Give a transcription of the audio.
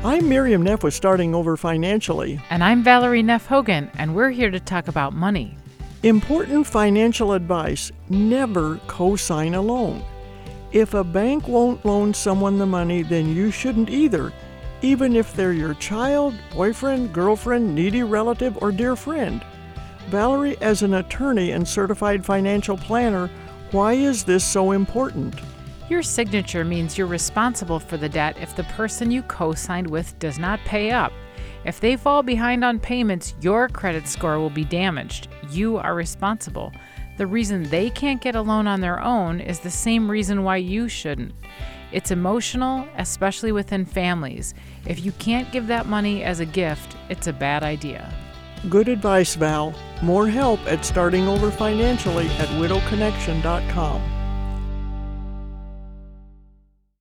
I'm Miriam Neff with Starting Over Financially. And I'm Valerie Neff Hogan, and we're here to talk about money. Important financial advice: never co-sign a loan. If a bank won't loan someone the money, then you shouldn't either, even if they're your child, boyfriend, girlfriend, needy relative, or dear friend. Valerie, as an attorney and certified financial planner, why is this so important? Your signature means you're responsible for the debt if the person you co-signed with does not pay up. If they fall behind on payments, your credit score will be damaged. You are responsible. The reason they can't get a loan on their own is the same reason why you shouldn't. It's emotional, especially within families. If you can't give that money as a gift, it's a bad idea. Good advice, Val. More help at Starting Over Financially at widowconnection.com.